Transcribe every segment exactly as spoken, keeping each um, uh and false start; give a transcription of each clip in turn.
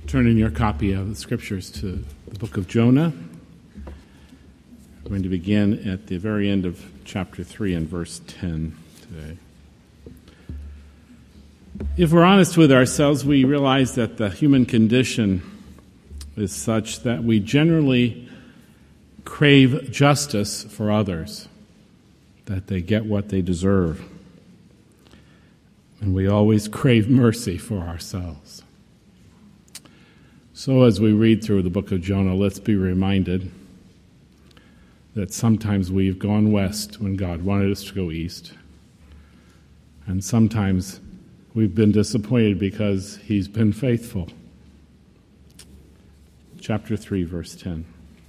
Turn in your copy of the Scriptures to the book of Jonah. We're going to begin at the very end of chapter three and verse ten today. If we're honest with ourselves, we realize that the human condition is such that we generally crave justice for others, that they get what they deserve. And we always crave mercy for ourselves. So as we read through the book of Jonah, let's be reminded that sometimes we've gone west when God wanted us to go east. And sometimes we've been disappointed because he's been faithful. Chapter three, verse ten.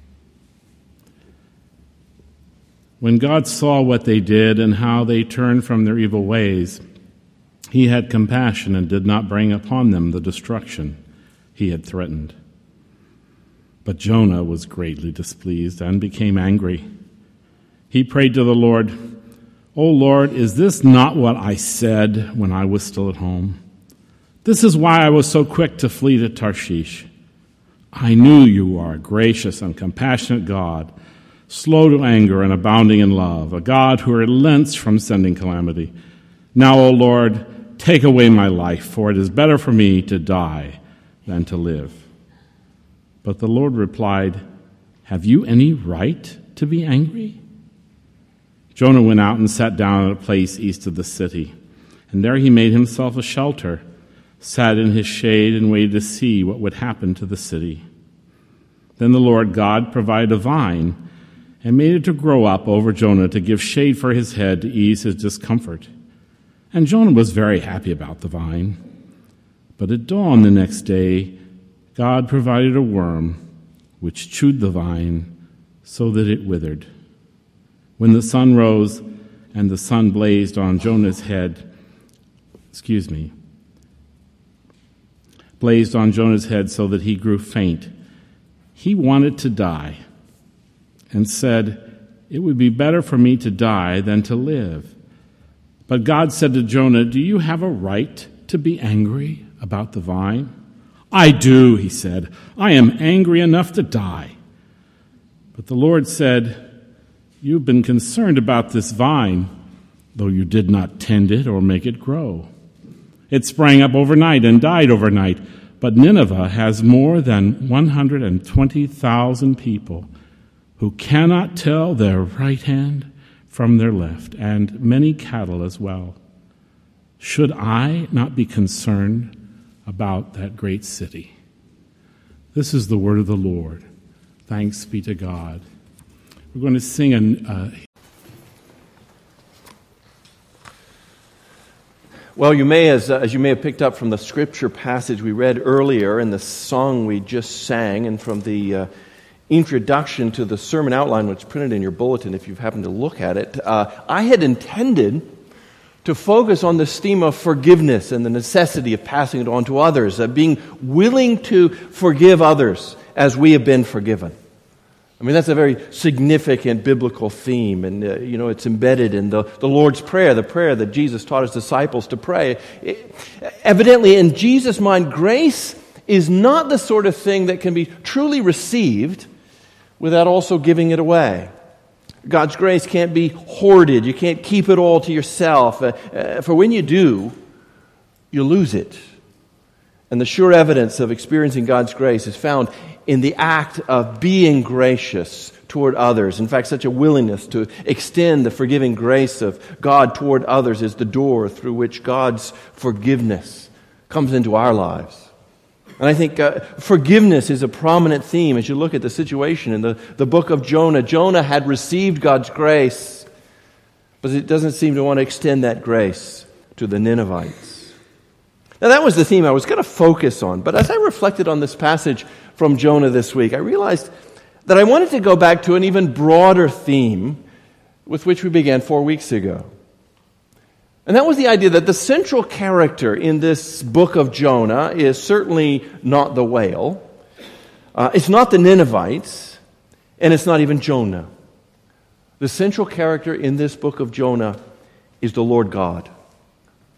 When God saw what they did and how they turned from their evil ways, he had compassion and did not bring upon them the destruction he had threatened. But Jonah was greatly displeased and became angry. He prayed to the Lord, "O Lord, is this not what I said when I was still at home? This is why I was so quick to flee to Tarshish. I knew you are a gracious and compassionate God, slow to anger and abounding in love, a God who relents from sending calamity. Now, O Lord, take away my life, for it is better for me to die than to live." But the Lord replied, "Have you any right to be angry?" Jonah went out and sat down at a place east of the city, and there he made himself a shelter, sat in his shade, and waited to see what would happen to the city. Then the Lord God provided a vine and made it to grow up over Jonah to give shade for his head to ease his discomfort. And Jonah was very happy about the vine. But at dawn the next day, God provided a worm which chewed the vine so that it withered. When the sun rose and the sun blazed on Jonah's head, excuse me, blazed on Jonah's head so that he grew faint, he wanted to die and said, "It would be better for me to die than to live." But God said to Jonah, "Do you have a right to be angry about the vine?" "I do," he said. "I am angry enough to die." But the Lord said, "You've been concerned about this vine, though you did not tend it or make it grow. It sprang up overnight and died overnight. But Nineveh has more than one hundred twenty thousand people who cannot tell their right hand from their left, and many cattle as well. Should I not be concerned about that great city?" This is the word of the Lord. Thanks be to God. We're going to sing an... Uh... Well, you may, as, uh, as you may have picked up from the scripture passage we read earlier and the song we just sang, and from the uh, introduction to the sermon outline, which is printed in your bulletin if you've happened to look at it, uh, I had intended to focus on this theme of forgiveness and the necessity of passing it on to others, of being willing to forgive others as we have been forgiven. I mean, that's a very significant biblical theme, and uh, you know, it's embedded in the, the Lord's Prayer, the prayer that Jesus taught his disciples to pray. It, evidently, in Jesus' mind, grace is not the sort of thing that can be truly received without also giving it away. God's grace can't be hoarded. You can't keep it all to yourself. Uh, uh, for when you do, you lose it. And the sure evidence of experiencing God's grace is found in the act of being gracious toward others. In fact, such a willingness to extend the forgiving grace of God toward others is the door through which God's forgiveness comes into our lives. And I think uh, forgiveness is a prominent theme as you look at the situation in the, the book of Jonah. Jonah had received God's grace, but it doesn't seem to want to extend that grace to the Ninevites. Now, that was the theme I was going to focus on. But as I reflected on this passage from Jonah this week, I realized that I wanted to go back to an even broader theme with which we began four weeks ago. And that was the idea that the central character in this book of Jonah is certainly not the whale, uh, it's not the Ninevites, and it's not even Jonah. The central character in this book of Jonah is the Lord God,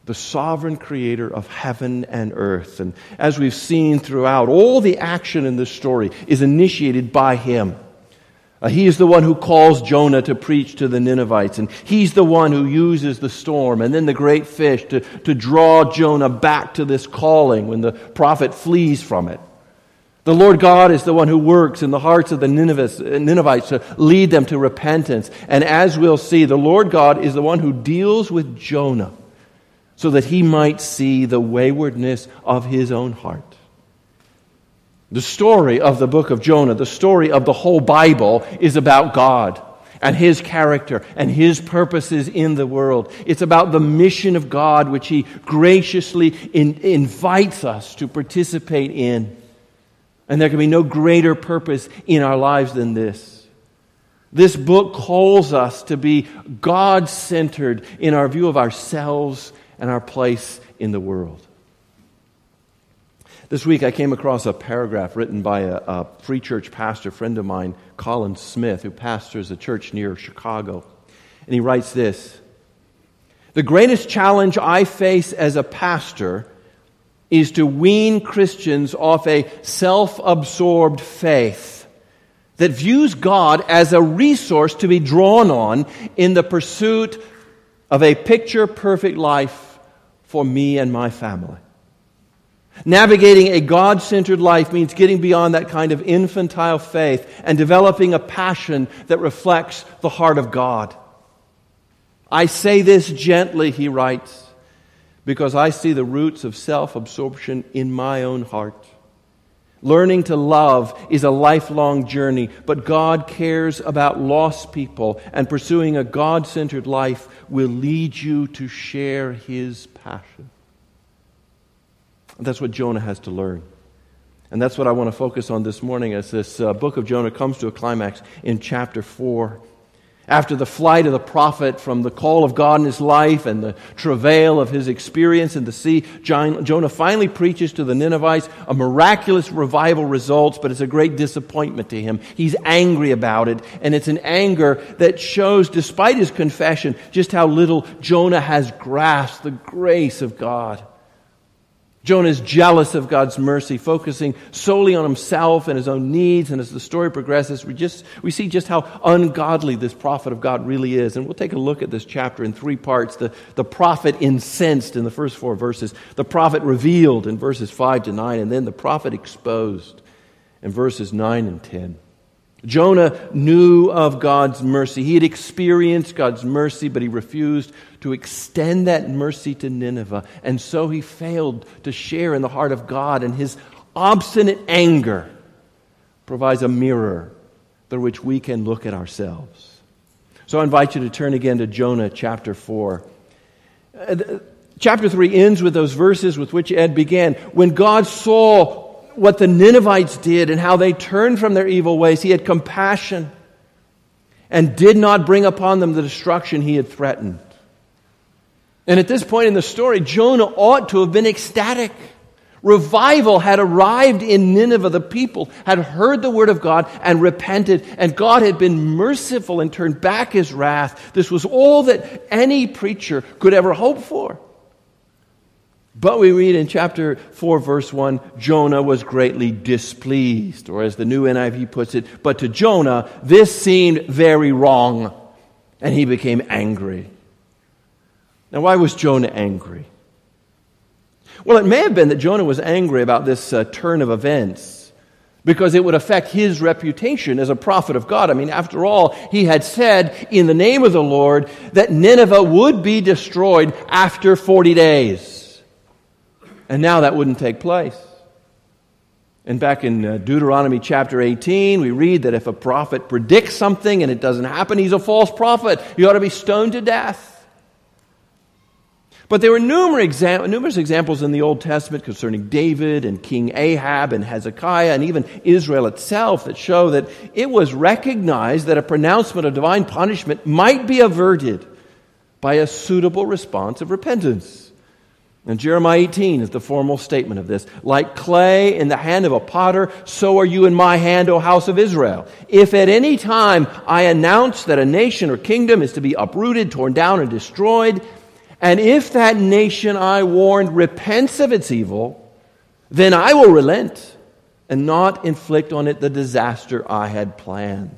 the sovereign creator of heaven and earth. And as we've seen throughout, all the action in this story is initiated by him. Uh, he is the one who calls Jonah to preach to the Ninevites, and he's the one who uses the storm and then the great fish to, to draw Jonah back to this calling when the prophet flees from it. The Lord God is the one who works in the hearts of the Ninevites to lead them to repentance. And as we'll see, the Lord God is the one who deals with Jonah so that he might see the waywardness of his own heart. The story of the book of Jonah, the story of the whole Bible, is about God and his character and his purposes in the world. It's about the mission of God which he graciously in, invites us to participate in. And there can be no greater purpose in our lives than this. This book calls us to be God-centered in our view of ourselves and our place in the world. This week I came across a paragraph written by a, a free church pastor friend of mine, Colin Smith, who pastors a church near Chicago. And he writes this: "The greatest challenge I face as a pastor is to wean Christians off a self-absorbed faith that views God as a resource to be drawn on in the pursuit of a picture-perfect life for me and my family. Navigating a God-centered life means getting beyond that kind of infantile faith and developing a passion that reflects the heart of God. I say this gently," he writes, "because I see the roots of self-absorption in my own heart. Learning to love is a lifelong journey, but God cares about lost people, and pursuing a God-centered life will lead you to share His passion." And that's what Jonah has to learn. And that's what I want to focus on this morning as this uh, book of Jonah comes to a climax in chapter four. After the flight of the prophet from the call of God in his life and the travail of his experience in the sea, Jonah finally preaches to the Ninevites. A miraculous revival results, but it's a great disappointment to him. He's angry about it, and it's an anger that shows, despite his confession, just how little Jonah has grasped the grace of God. Jonah is jealous of God's mercy, focusing solely on himself and his own needs. And as the story progresses, we just we see just how ungodly this prophet of God really is. And we'll take a look at this chapter in three parts. The, the prophet incensed in the first four verses, the prophet revealed in verses five to nine, and then the prophet exposed in verses nine and ten. Jonah knew of God's mercy. He had experienced God's mercy, but he refused to extend that mercy to Nineveh. And so he failed to share in the heart of God, and his obstinate anger provides a mirror through which we can look at ourselves. So I invite you to turn again to Jonah chapter four. Chapter three ends with those verses with which Ed began. When God saw what the Ninevites did and how they turned from their evil ways, He had compassion and did not bring upon them the destruction He had threatened. And at this point in the story, Jonah ought to have been ecstatic. Revival had arrived in Nineveh. The people had heard the word of God and repented, and God had been merciful and turned back His wrath. This was all that any preacher could ever hope for. But we read in chapter four, verse one, Jonah was greatly displeased, or as the new N I V puts it, but to Jonah this seemed very wrong, and he became angry. Now, why was Jonah angry? Well, it may have been that Jonah was angry about this uh, turn of events because it would affect his reputation as a prophet of God. I mean, after all, he had said in the name of the Lord that Nineveh would be destroyed after forty days. And now that wouldn't take place. And back in uh, Deuteronomy chapter eighteen, we read that if a prophet predicts something and it doesn't happen, he's a false prophet. He ought to be stoned to death. But there were numerous, exam- numerous examples in the Old Testament concerning David and King Ahab and Hezekiah and even Israel itself that show that it was recognized that a pronouncement of divine punishment might be averted by a suitable response of repentance. And Jeremiah eighteen is the formal statement of this. Like clay in the hand of a potter, so are you in my hand, O house of Israel. If at any time I announce that a nation or kingdom is to be uprooted, torn down, and destroyed, And if that nation I warned repents of its evil, then I will relent and not inflict on it the disaster I had planned.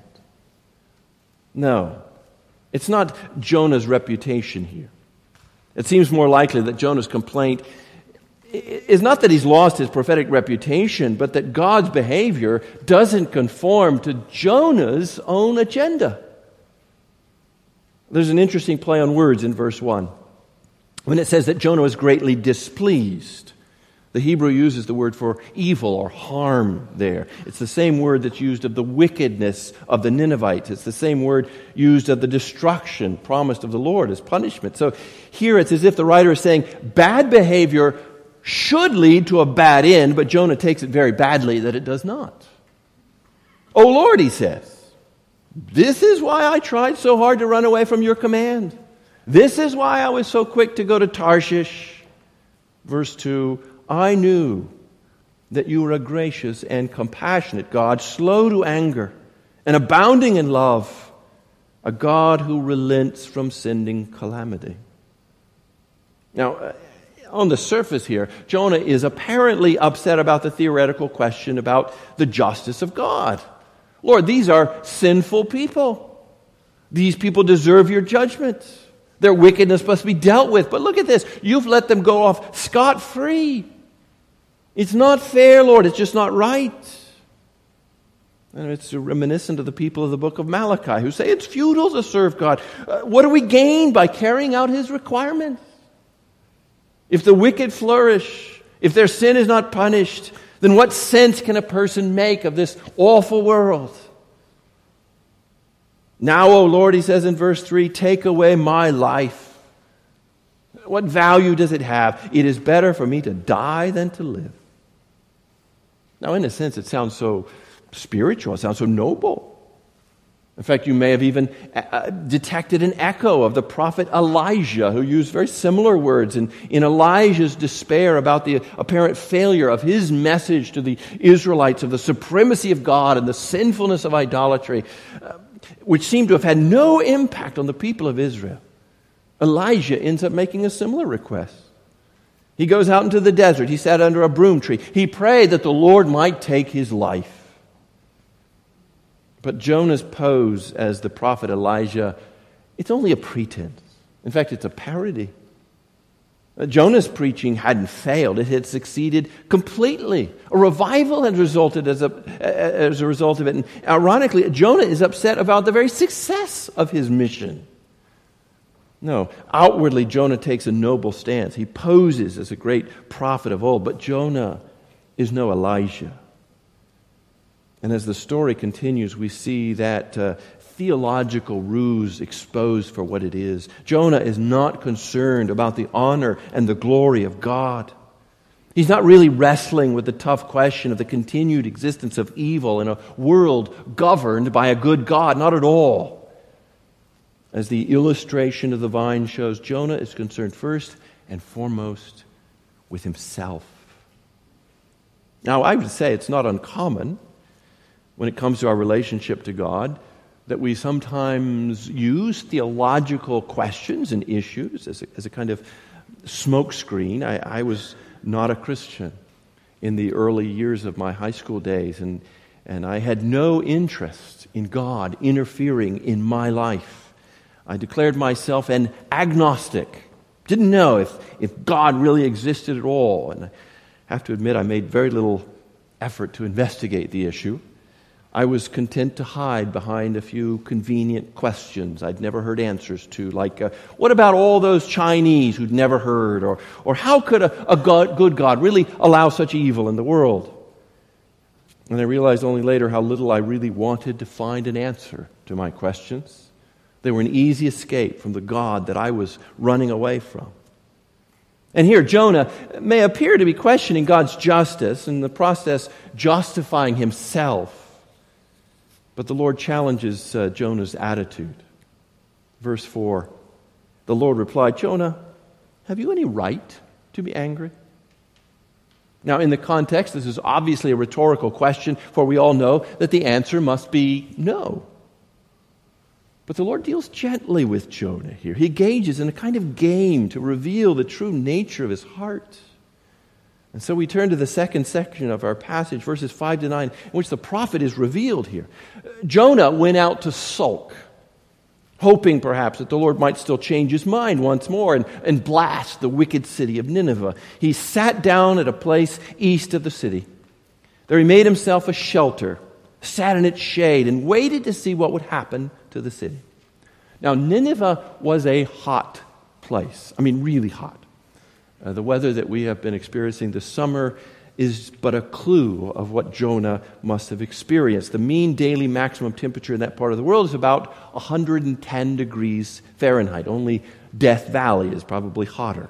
No, it's not Jonah's reputation here. It seems more likely that Jonah's complaint is not that he's lost his prophetic reputation, but that God's behavior doesn't conform to Jonah's own agenda. There's an interesting play on words in verse one. When it says that Jonah was greatly displeased, the Hebrew uses the word for evil or harm there. It's the same word that's used of the wickedness of the Ninevites. It's the same word used of the destruction promised of the Lord as punishment. So here it's as if the writer is saying bad behavior should lead to a bad end, but Jonah takes it very badly that it does not. "Oh Lord," he says, "this is why I tried so hard to run away from your command. This is why I was so quick to go to Tarshish." Verse two, "I knew that you were a gracious and compassionate God, slow to anger and abounding in love, a God who relents from sending calamity." Now, on the surface here, Jonah is apparently upset about the theoretical question about the justice of God. Lord, these are sinful people. These people deserve your judgment. Their wickedness must be dealt with. But look at this. You've let them go off scot-free. It's not fair, Lord. It's just not right. And it's reminiscent of the people of the book of Malachi who say it's futile to serve God. Uh, what do we gain by carrying out His requirements? If the wicked flourish, if their sin is not punished, then what sense can a person make of this awful world? "Now, O Lord," he says in verse three, "take away my life. What value does it have? It is better for me to die than to live." Now, in a sense, it sounds so spiritual. It sounds so noble. In fact, you may have even uh, detected an echo of the prophet Elijah, who used very similar words in, in Elijah's despair about the apparent failure of his message to the Israelites of the supremacy of God and the sinfulness of idolatry, uh, which seemed to have had no impact on the people of Israel. Elijah ends up making a similar request. He goes out into the desert. He sat under a broom tree. He prayed that the Lord might take his life. But Jonah's pose as the prophet Elijah, it's only a pretense. In fact, it's a parody. Jonah's preaching hadn't failed. It had succeeded completely. A revival had resulted as a, as a result of it. And ironically, Jonah is upset about the very success of his mission. No, outwardly, Jonah takes a noble stance. He poses as a great prophet of old. But Jonah is no Elijah. And as the story continues, we see that uh, theological ruse exposed for what it is. Jonah is not concerned about the honor and the glory of God. He's not really wrestling with the tough question of the continued existence of evil in a world governed by a good God. Not at all. As the illustration of the vine shows, Jonah is concerned first and foremost with himself. Now, I would say it's not uncommon when it comes to our relationship to God that we sometimes use theological questions and issues as a, as a kind of smokescreen. I, I was not a Christian in the early years of my high school days, and, and I had no interest in God interfering in my life. I declared myself an agnostic. Didn't know if, if God really existed at all. And I have to admit, I made very little effort to investigate the issue. I was content to hide behind a few convenient questions I'd never heard answers to, like, uh, what about all those Chinese who'd never heard? Or, or how could a, a God, good God really allow such evil in the world? And I realized only later how little I really wanted to find an answer to my questions. They were an easy escape from the God that I was running away from. And here, Jonah may appear to be questioning God's justice, and in the process justifying himself. But the Lord challenges uh, Jonah's attitude. Verse four, the Lord replied, "Jonah, have you any right to be angry?" Now, in the context, this is obviously a rhetorical question, for we all know that the answer must be no. But the Lord deals gently with Jonah here. He engages in a kind of game to reveal the true nature of his heart. And so we turn to the second section of our passage, verses five to nine, in which the prophet is revealed here. Jonah went out to sulk, hoping perhaps that the Lord might still change his mind once more and, and blast the wicked city of Nineveh. He sat down at a place east of the city. There he made himself a shelter, sat in its shade, and waited to see what would happen to the city. Now, Nineveh was a hot place. I mean, really hot. Uh, the weather that we have been experiencing this summer is but a clue of what Jonah must have experienced. The mean daily maximum temperature in that part of the world is about one hundred ten degrees Fahrenheit. Only Death Valley is probably hotter.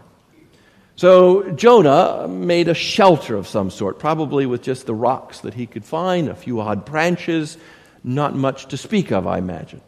So Jonah made a shelter of some sort, probably with just the rocks that he could find, a few odd branches, not much to speak of, I imagine.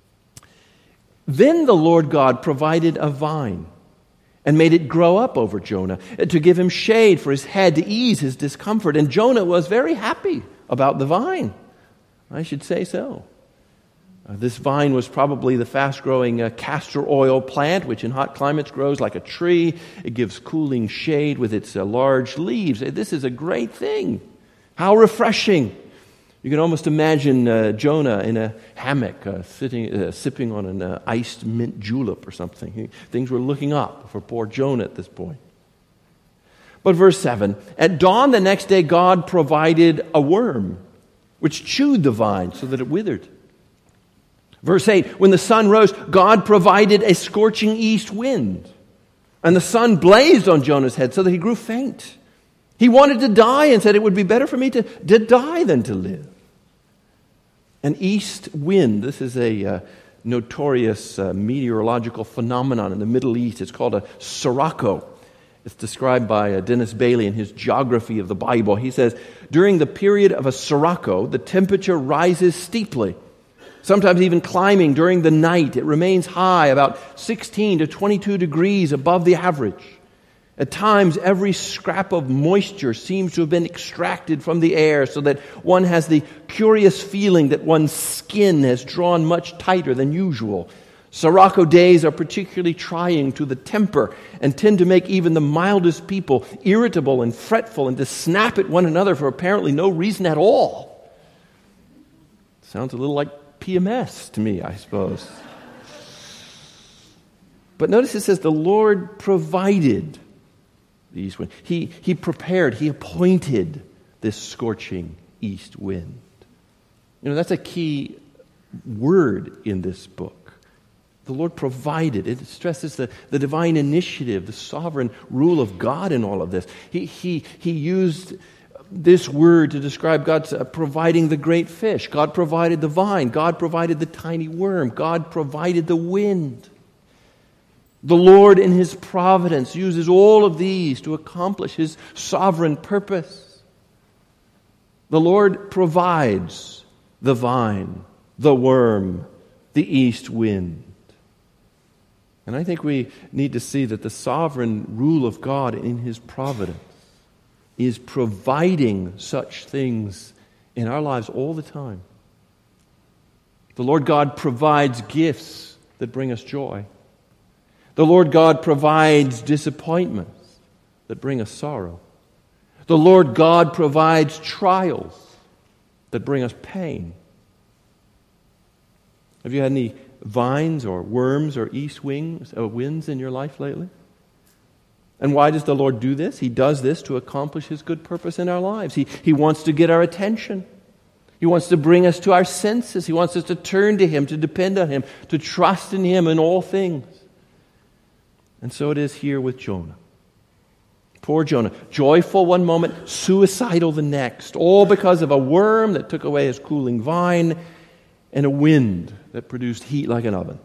Then the Lord God provided a vine and made it grow up over Jonah to give him shade for his head, to ease his discomfort. And Jonah was very happy about the vine. I should say so. Uh, this vine was probably the fast-growing uh, castor oil plant, which in hot climates grows like a tree. It gives cooling shade with its uh, large leaves. This is a great thing. How refreshing. You can almost imagine uh, Jonah in a hammock uh, sitting, uh, sipping on an uh, iced mint julep or something. He, things were looking up for poor Jonah at this point. But verse seven, at dawn the next day God provided a worm which chewed the vine so that it withered. Verse eight, when the sun rose, God provided a scorching east wind, and the sun blazed on Jonah's head so that he grew faint. He wanted to die and said, it would be better for me to, to die than to live. An east wind, this is a uh, notorious uh, meteorological phenomenon in the Middle East. It's called a sirocco. It's described by uh, Dennis Bailey in his Geography of the Bible. He says, during the period of a sirocco, the temperature rises steeply, sometimes even climbing during the night. It remains high, about sixteen to twenty-two degrees above the average. At times, every scrap of moisture seems to have been extracted from the air so that one has the curious feeling that one's skin has drawn much tighter than usual. Sirocco days are particularly trying to the temper and tend to make even the mildest people irritable and fretful and to snap at one another for apparently no reason at all. Sounds a little like P M S to me, I suppose. But notice it says the Lord provided the east wind. He, he prepared, he appointed this scorching east wind. You know, that's a key word in this book. The Lord provided. It stresses the, the divine initiative, the sovereign rule of God in all of this. He, he, he used this word to describe God's uh, providing the great fish. God provided the vine. God provided the tiny worm. God provided the wind. The Lord in His providence uses all of these to accomplish His sovereign purpose. The Lord provides the vine, the worm, the east wind. And I think we need to see that the sovereign rule of God in His providence is providing such things in our lives all the time. The Lord God provides gifts that bring us joy. The Lord God provides disappointments that bring us sorrow. The Lord God provides trials that bring us pain. Have you had any vines or worms or east wings or winds in your life lately? And why does the Lord do this? He does this to accomplish His good purpose in our lives. He, he wants to get our attention. He wants to bring us to our senses. He wants us to turn to Him, to depend on Him, to trust in Him in all things. And so it is here with Jonah. Poor Jonah, joyful one moment, suicidal the next, all because of a worm that took away his cooling vine and a wind that produced heat like an oven.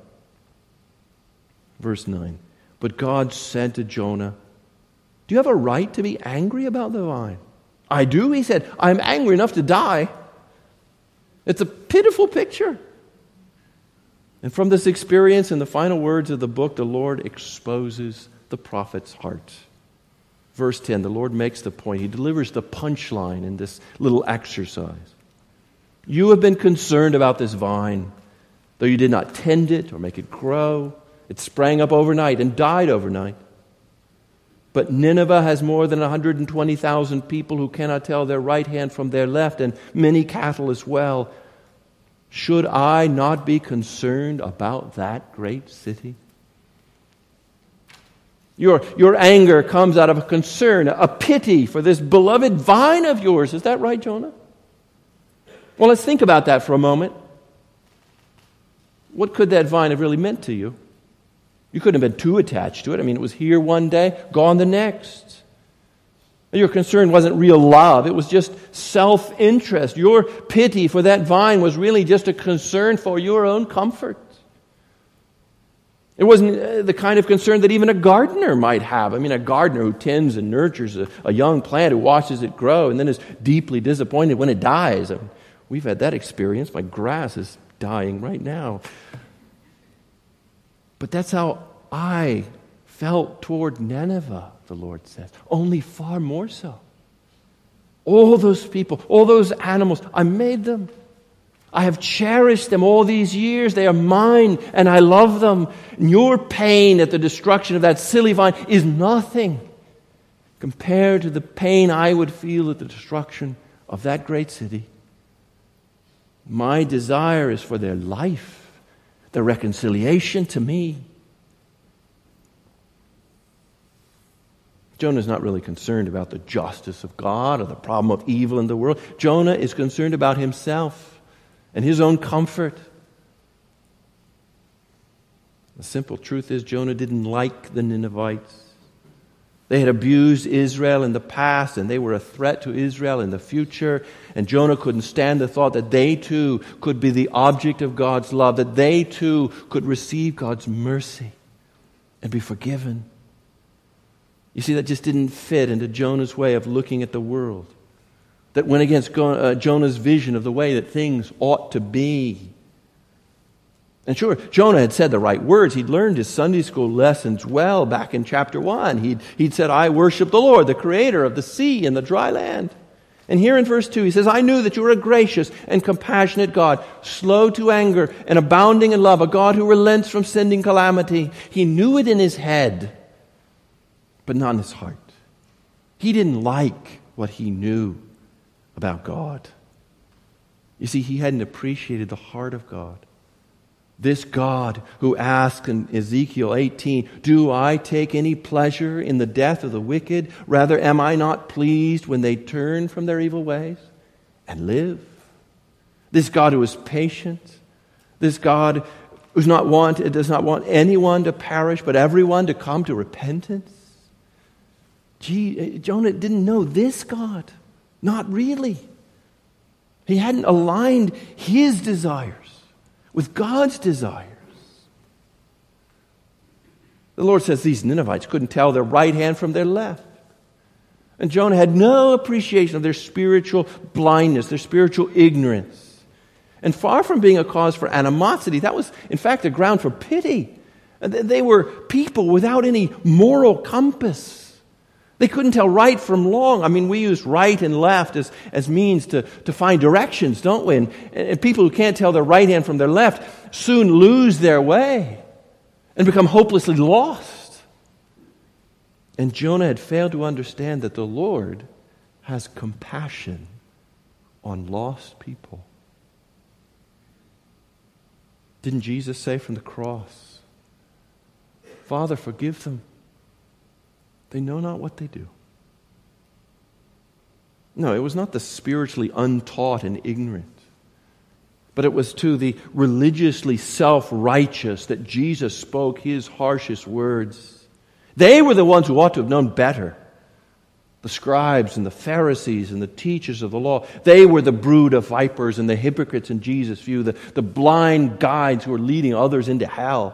Verse nine, but God said to Jonah, do you have a right to be angry about the vine? I do, he said. I'm angry enough to die. It's a pitiful picture. And from this experience, in the final words of the book, the Lord exposes the prophet's heart. Verse ten, the Lord makes the point. He delivers the punchline in this little exercise. You have been concerned about this vine, Though you did not tend it or make it grow, it sprang up overnight and died overnight. But Nineveh has more than one hundred twenty thousand people who cannot tell their right hand from their left, and many cattle as well. Should I not be concerned about that great city? Your, your anger comes out of a concern, a pity for this beloved vine of yours. Is that right, Jonah? Well, let's think about that for a moment. What could that vine have really meant to you? You couldn't have been too attached to it. I mean, it was here one day, gone the next. Your concern wasn't real love. It was just self-interest. Your pity for that vine was really just a concern for your own comfort. It wasn't the kind of concern that even a gardener might have. I mean, a gardener who tends and nurtures a, a young plant, who watches it grow, and then is deeply disappointed when it dies. I mean, we've had that experience. My grass is dying right now. But that's how I felt toward Nineveh, the Lord says. Only far more so. All those people, all those animals, I made them. I have cherished them all these years. They are mine, and I love them. And your pain at the destruction of that silly vine is nothing compared to the pain I would feel at the destruction of that great city. My desire is for their life, their reconciliation to me. Jonah is not really concerned about the justice of God or the problem of evil in the world. Jonah is concerned about himself and his own comfort. The simple truth is, Jonah didn't like the Ninevites. They had abused Israel in the past, and they were a threat to Israel in the future. And Jonah couldn't stand the thought that they too could be the object of God's love, that they too could receive God's mercy and be forgiven. You see, that just didn't fit into Jonah's way of looking at the world. That went against Jonah's vision of the way that things ought to be. And sure, Jonah had said the right words. He'd learned his Sunday school lessons well back in chapter one. He'd, he'd said, I worship the Lord, the creator of the sea and the dry land. And here in verse two, he says, I knew that you were a gracious and compassionate God, slow to anger and abounding in love, a God who relents from sending calamity. He knew it in his head, but not in his heart. He didn't like what he knew about God. You see, he hadn't appreciated the heart of God. This God who asked in Ezekiel eighteen, do I take any pleasure in the death of the wicked? Rather, am I not pleased when they turn from their evil ways and live? This God who is patient. This God who's not want, does not want anyone to perish, but everyone to come to repentance. Gee, Jonah didn't know this God. Not really. He hadn't aligned his desires with God's desires. The Lord says these Ninevites couldn't tell their right hand from their left. And Jonah had no appreciation of their spiritual blindness, their spiritual ignorance. And far from being a cause for animosity, that was, in fact, a ground for pity. They were people without any moral compass. They couldn't tell right from wrong. I mean, we use right and left as, as means to, to find directions, don't we? And, and people who can't tell their right hand from their left soon lose their way and become hopelessly lost. And Jonah had failed to understand that the Lord has compassion on lost people. Didn't Jesus say from the cross, Father, forgive them. They know not what they do. No, it was not the spiritually untaught and ignorant, but it was to the religiously self-righteous that Jesus spoke his harshest words. They were the ones who ought to have known better. The scribes and the Pharisees and the teachers of the law, they were the brood of vipers and the hypocrites in Jesus' view, the, the blind guides who were leading others into hell.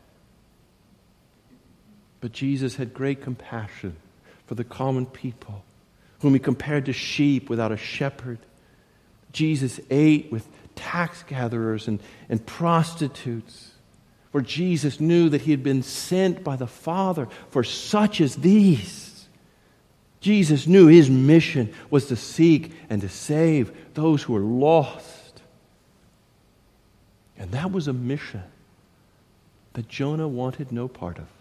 But Jesus had great compassion for the common people, whom he compared to sheep without a shepherd. Jesus ate with tax gatherers and, and prostitutes, for Jesus knew that he had been sent by the Father for such as these. Jesus knew his mission was to seek and to save those who were lost. And that was a mission that Jonah wanted no part of.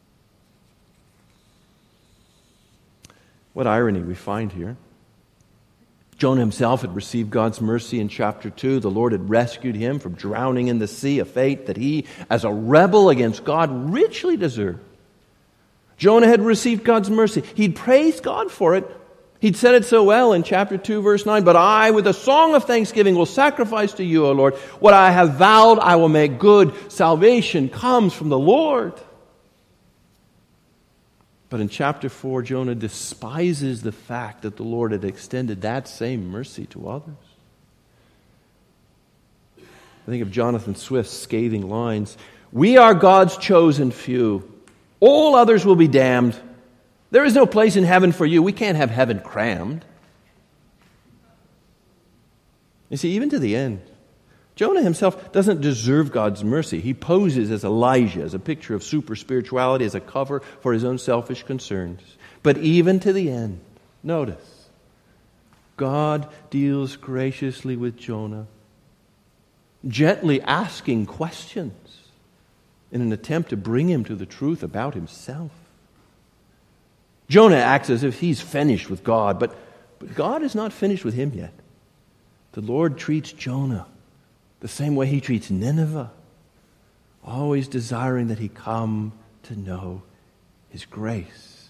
What irony we find here. Jonah himself had received God's mercy in chapter two. The Lord had rescued him from drowning in the sea, a fate that he, as a rebel against God, richly deserved. Jonah had received God's mercy. He'd praised God for it. He'd said it so well in chapter two, verse nine, "But I, with a song of thanksgiving, will sacrifice to you, O Lord. What I have vowed, I will make good. Salvation comes from the Lord." But in chapter four, Jonah despises the fact that the Lord had extended that same mercy to others. I think of Jonathan Swift's scathing lines, "We are God's chosen few. All others will be damned. There is no place in heaven for you. We can't have heaven crammed." You see, even to the end, Jonah himself doesn't deserve God's mercy. He poses as Elijah, as a picture of super spirituality, as a cover for his own selfish concerns. But even to the end, notice, God deals graciously with Jonah, gently asking questions in an attempt to bring him to the truth about himself. Jonah acts as if he's finished with God, but, but God is not finished with him yet. The Lord treats Jonah the same way he treats Nineveh, always desiring that he come to know his grace.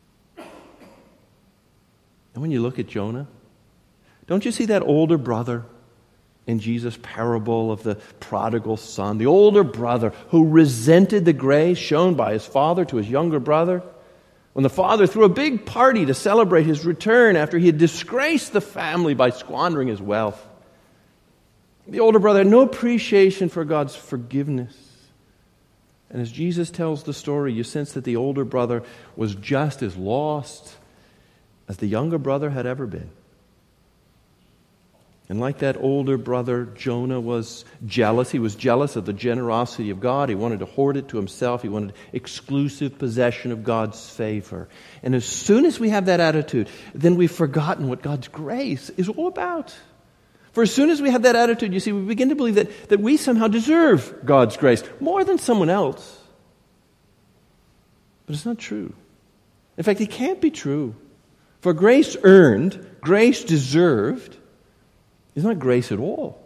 And when you look at Jonah, don't you see that older brother in Jesus' parable of the prodigal son? The older brother who resented the grace shown by his father to his younger brother. When the father threw a big party to celebrate his return after he had disgraced the family by squandering his wealth. The older brother had no appreciation for God's forgiveness. And as Jesus tells the story, you sense that the older brother was just as lost as the younger brother had ever been. And like that older brother, Jonah was jealous. He was jealous of the generosity of God. He wanted to hoard it to himself. He wanted exclusive possession of God's favor. And as soon as we have that attitude, then we've forgotten what God's grace is all about. For as soon as we have that attitude, you see, we begin to believe that, that we somehow deserve God's grace more than someone else. But it's not true. In fact, it can't be true. For grace earned, grace deserved, is not grace at all.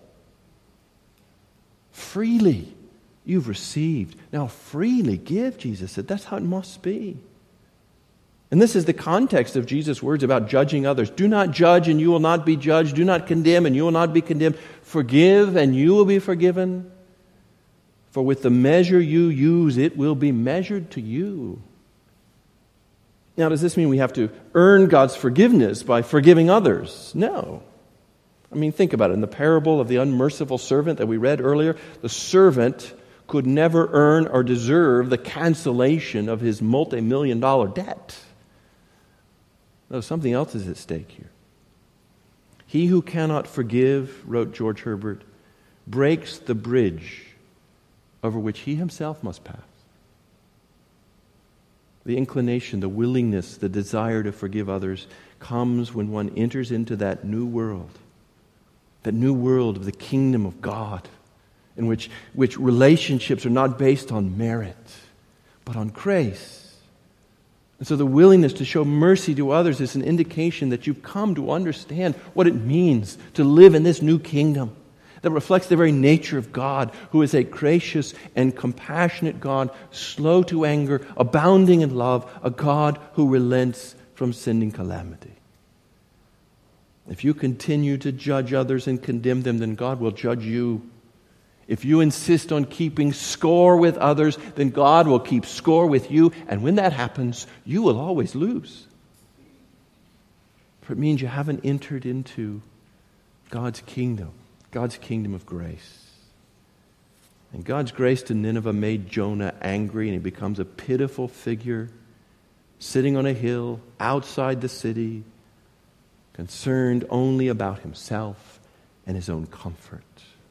Freely you've received. Now freely give, Jesus said. That's how it must be. And this is the context of Jesus' words about judging others. Do not judge and you will not be judged. Do not condemn and you will not be condemned. Forgive and you will be forgiven. For with the measure you use, it will be measured to you. Now, does this mean we have to earn God's forgiveness by forgiving others? No. I mean, think about it. In the parable of the unmerciful servant that we read earlier, the servant could never earn or deserve the cancellation of his multi-million dollar debt. No, something else is at stake here. He who cannot forgive, wrote George Herbert, breaks the bridge over which he himself must pass. The inclination, the willingness, the desire to forgive others comes when one enters into that new world. That new world of the kingdom of God, in which, which relationships are not based on merit, but on grace. And so the willingness to show mercy to others is an indication that you've come to understand what it means to live in this new kingdom that reflects the very nature of God, who is a gracious and compassionate God, slow to anger, abounding in love, a God who relents from sending calamity. If you continue to judge others and condemn them, then God will judge you. If you insist on keeping score with others, then God will keep score with you. And when that happens, you will always lose. For it means you haven't entered into God's kingdom, God's kingdom of grace. And God's grace to Nineveh made Jonah angry, and he becomes a pitiful figure sitting on a hill outside the city, concerned only about himself and his own comfort.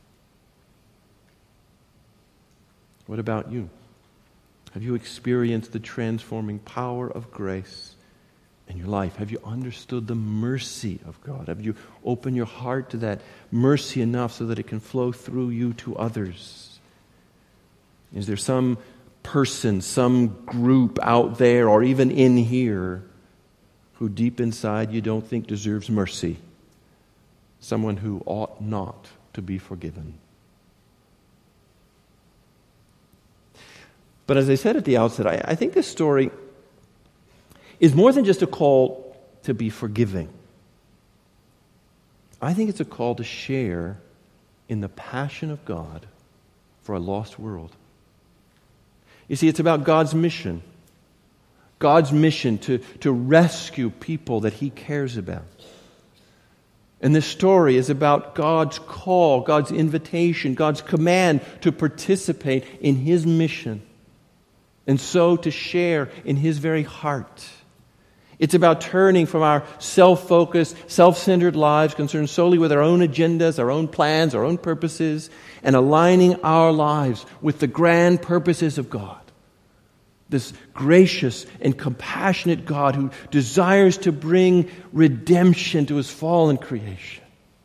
What about you? Have you experienced the transforming power of grace in your life? Have you understood the mercy of God? Have you opened your heart to that mercy enough so that it can flow through you to others? Is there some person, some group out there or even in here who deep inside you don't think deserves mercy? Someone who ought not to be forgiven. But as I said at the outset, I, I think this story is more than just a call to be forgiving. I think it's a call to share in the passion of God for a lost world. You see, it's about God's mission. God's mission to, to rescue people that He cares about. And this story is about God's call, God's invitation, God's command to participate in His mission. And so to share in His very heart. It's about turning from our self-focused, self-centered lives concerned solely with our own agendas, our own plans, our own purposes, and aligning our lives with the grand purposes of God. This gracious and compassionate God who desires to bring redemption to His fallen creation.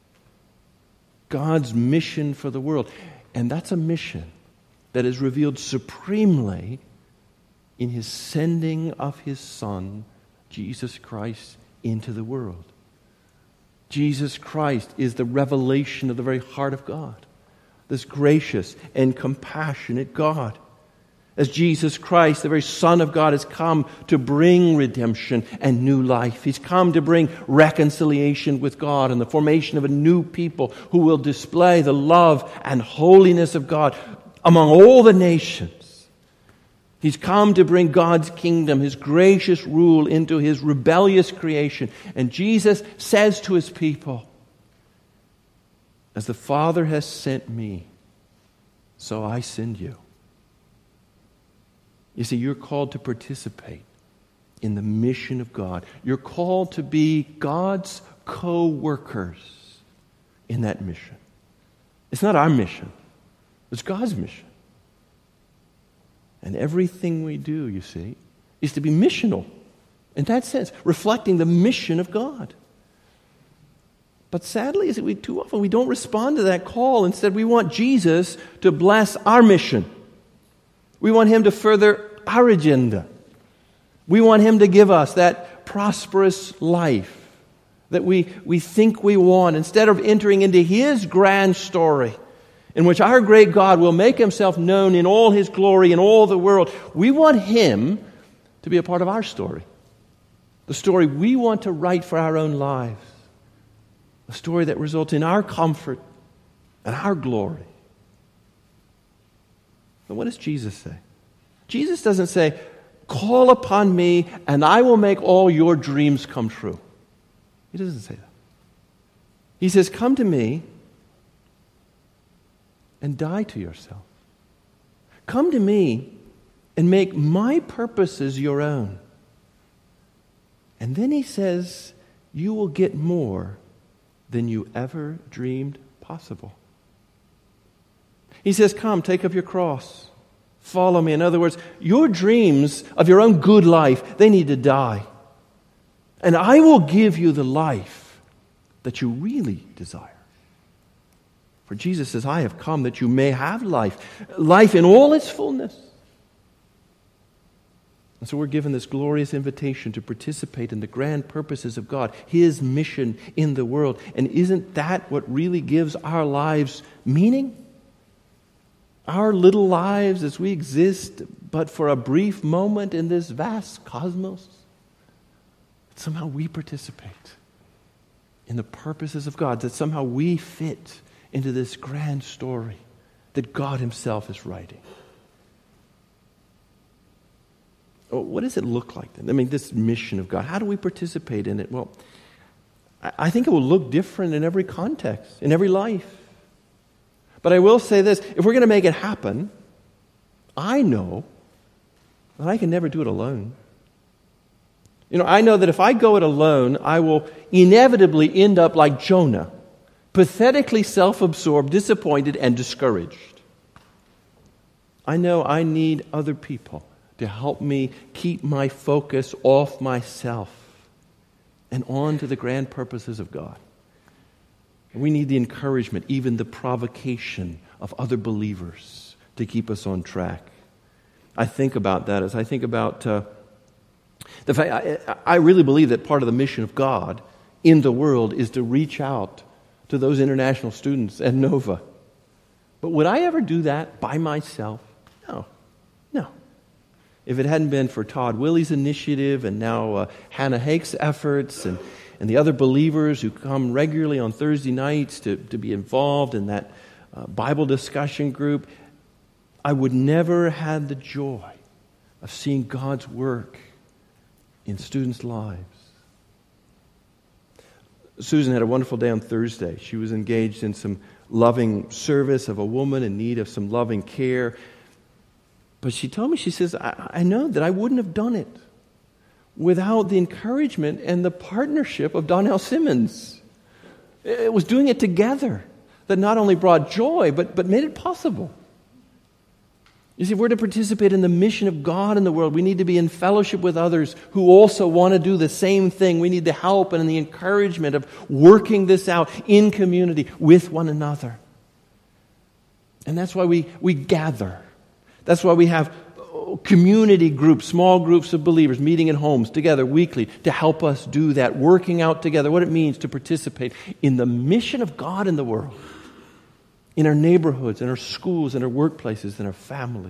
God's mission for the world. And that's a mission that is revealed supremely in His sending of His Son, Jesus Christ, into the world. Jesus Christ is the revelation of the very heart of God. This gracious and compassionate God. As Jesus Christ, the very Son of God, has come to bring redemption and new life. He's come to bring reconciliation with God and the formation of a new people who will display the love and holiness of God among all the nations. He's come to bring God's kingdom, His gracious rule into His rebellious creation. And Jesus says to His people, as the Father has sent me, so I send you. You see, you're called to participate in the mission of God. You're called to be God's co-workers in that mission. It's not our mission. It's God's mission. And everything we do, you see, is to be missional. In that sense, reflecting the mission of God. But sadly, is it we too often we don't respond to that call. Instead, we want Jesus to bless our mission. We want Him to further our agenda. We want Him to give us that prosperous life that we, we think we want, instead of entering into His grand story in which our great God will make Himself known in all His glory in all the world. We want Him to be a part of our story. The story we want to write for our own lives. A story that results in our comfort and our glory. But what does Jesus say? Jesus doesn't say, call upon me and I will make all your dreams come true. He doesn't say that. He says, come to me and die to yourself. Come to me and make my purposes your own. And then He says, you will get more than you ever dreamed possible. He says, come, take up your cross. Follow me. In other words, your dreams of your own good life, they need to die. And I will give you the life that you really desire. For Jesus says, I have come that you may have life. Life in all its fullness. And so we're given this glorious invitation to participate in the grand purposes of God, His mission in the world. And isn't that what really gives our lives meaning? Our little lives as we exist, but for a brief moment in this vast cosmos, somehow we participate in the purposes of God, that somehow we fit into this grand story that God Himself is writing. Oh, what does it look like then? I mean, this mission of God, how do we participate in it? Well, I think it will look different in every context, in every life. But I will say this, if we're going to make it happen, I know that I can never do it alone. You know, I know that if I go it alone, I will inevitably end up like Jonah, pathetically self-absorbed, disappointed, and discouraged. I know I need other people to help me keep my focus off myself and on to the grand purposes of God. We need the encouragement, even the provocation of other believers to keep us on track. I think about that as I think about uh, the fact, I, I really believe that part of the mission of God in the world is to reach out to those international students at Nova. But would I ever do that by myself? No. No. If it hadn't been for Todd Willie's initiative and now uh, Hannah Hake's efforts and, and the other believers who come regularly on Thursday nights to, to be involved in that uh, Bible discussion group, I would never have had the joy of seeing God's work in students' lives. Susan had a wonderful day on Thursday. She was engaged in some loving service of a woman in need of some loving care. But she told me, she says, I, I know that I wouldn't have done it without the encouragement and the partnership of Donnell Simmons. It was doing it together that not only brought joy, but, but made it possible. You see, if we're to participate in the mission of God in the world, we need to be in fellowship with others who also want to do the same thing. We need the help and the encouragement of working this out in community with one another. And that's why we, we gather. That's why we have community groups, small groups of believers meeting in homes together weekly to help us do that, working out together what it means to participate in the mission of God in the world. In our neighborhoods, in our schools, in our workplaces, in our families.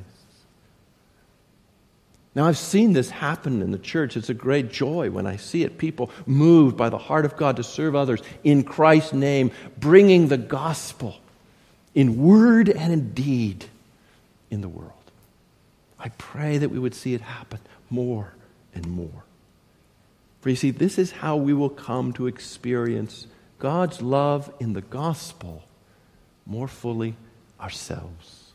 Now, I've seen this happen in the church. It's a great joy when I see it. People moved by the heart of God to serve others in Christ's name, bringing the gospel in word and in deed in the world. I pray that we would see it happen more and more. For you see, this is how we will come to experience God's love in the gospel more fully ourselves.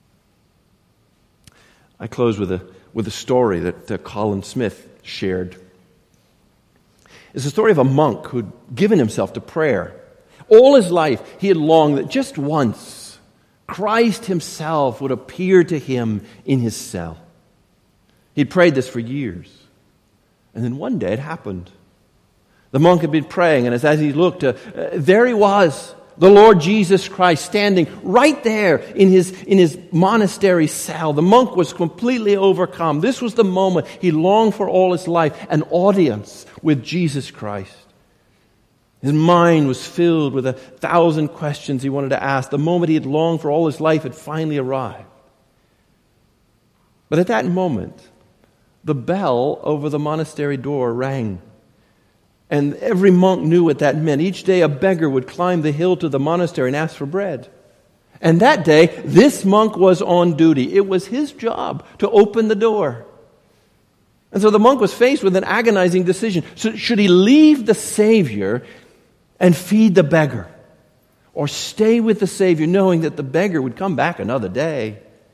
I close with a with a story that uh, Colin Smith shared. It's a story of a monk who'd given himself to prayer. All his life, he had longed that just once Christ himself would appear to him in his cell. He'd prayed this for years. And then one day it happened. The monk had been praying, and as, as he looked, uh, uh, there he was, the Lord Jesus Christ, standing right there in his, in his monastery cell. The monk was completely overcome. This was the moment he longed for all his life, an audience with Jesus Christ. His mind was filled with a thousand questions he wanted to ask. The moment he had longed for all his life had finally arrived. But at that moment, the bell over the monastery door rang. And every monk knew what that meant. Each day a beggar would climb the hill to the monastery and ask for bread. And that day, this monk was on duty. It was his job to open the door. And so the monk was faced with an agonizing decision. So should he leave the Savior and feed the beggar? Or stay with the Savior knowing that the beggar would come back another day?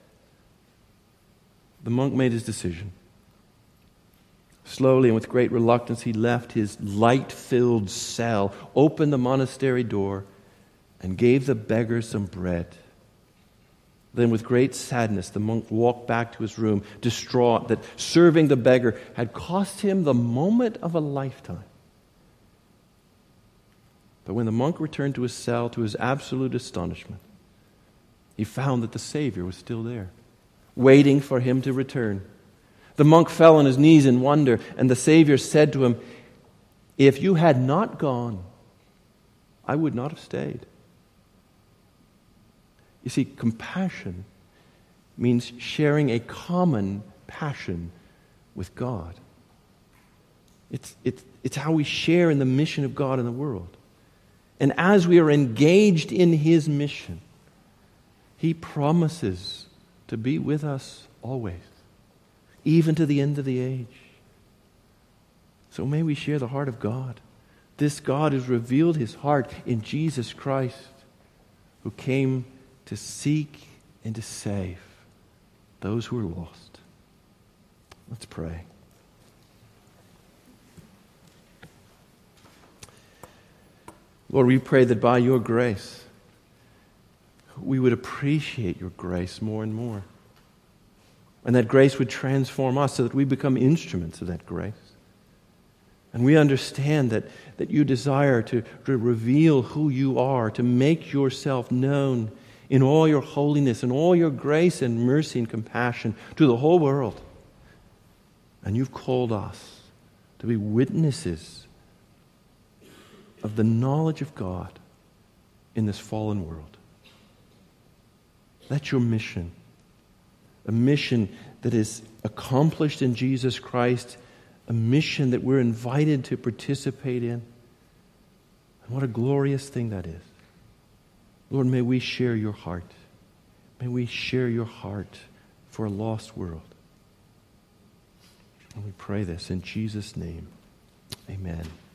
The monk made his decision. Slowly and with great reluctance, he left his light-filled cell, opened the monastery door, and gave the beggar some bread. Then with great sadness, the monk walked back to his room, distraught that serving the beggar had cost him the moment of a lifetime. But when the monk returned to his cell, to his absolute astonishment, he found that the Savior was still there, waiting for him to return. The monk fell on his knees in wonder, and the Savior said to him, "If you had not gone, I would not have stayed." You see, compassion means sharing a common passion with God. It's, it's, it's how we share in the mission of God in the world. And as we are engaged in His mission, He promises to be with us always, even to the end of the age. So may we share the heart of God. This God has revealed His heart in Jesus Christ, who came to seek and to save those who are lost. Let's pray. Lord, we pray that by your grace, we would appreciate your grace more and more. And that grace would transform us so that we become instruments of that grace. And we understand that, that you desire to, to reveal who you are, to make yourself known in all your holiness and all your grace and mercy and compassion to the whole world. And you've called us to be witnesses of the knowledge of God in this fallen world. That's your mission. A mission that is accomplished in Jesus Christ, a mission that we're invited to participate in. And what a glorious thing that is. Lord, may we share your heart. May we share your heart for a lost world. And we pray this in Jesus' name. Amen.